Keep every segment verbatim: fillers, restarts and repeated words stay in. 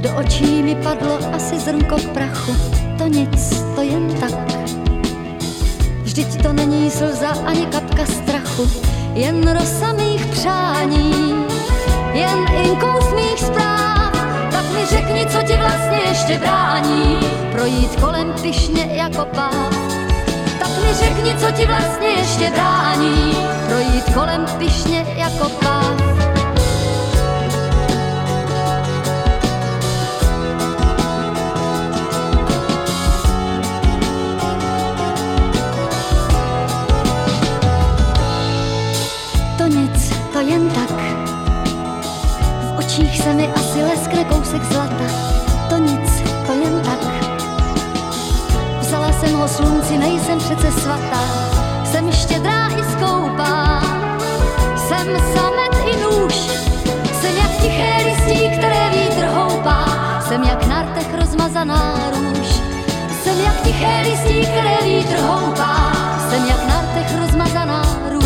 Do očí mi padlo asi zrnko prachu, to nic, to jen tak. Vždyť to není slza ani kapka strachu, jen rosa mých přání, jen inkous mých zpráv. Tak mi řekni, co ti vlastně ještě brání projít kolem pyšně jako páv. Tak mi řekni, co ti vlastně ještě brání projít kolem pyšně jako páv. To nic, to jen tak. V očích se mi asi leskne kousek zlata. To nic, to jen tak. Vzala jsem ho slunci, nejsem přece svatá. Jsem štědrá i skoupá. Jsem samet i nůž. Jsem jak tiché listí, které vítr houpá. Jsem jak na rtech rozmazaná růž. Jsem jak tiché listí, které vítr houpá. Jsem jak na rtech rozmazaná růž.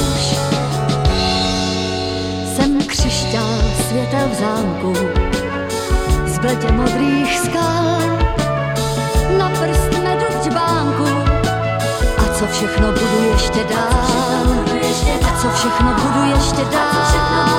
Jsem křišťál světel v zámku z bledě modrých skal, na prst medu v džbánku. A co všechno budu ještě dál? A co všechno budu ještě dál?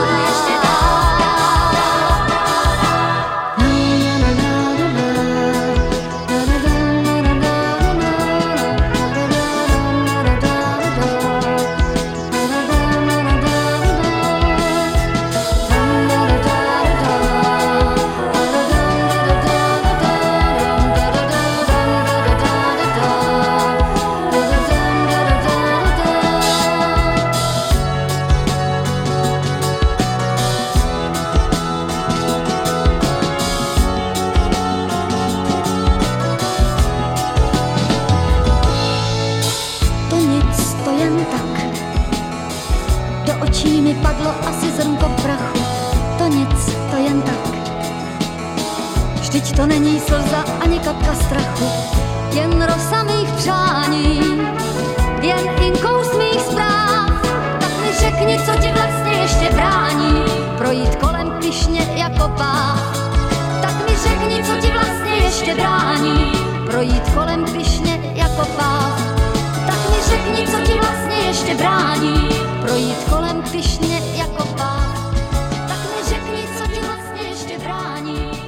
Do očí mi padlo asi zrnko prachu, to nic, to jen tak. Vždyť to není slza ani kapka strachu, jen rosa mých přání, jen inkous mých zpráv. Tak mi řekni, co ti vlastně ještě brání projít kolem pyšně jako páv. Tak mi řekni, co ti vlastně ještě brání projít kolem pyšně jako páv. Tak mi řekni, co ti vlastně ještě brání projít kolem pyšně jako páv. Tak mi řekni, co ti vlastně ještě brání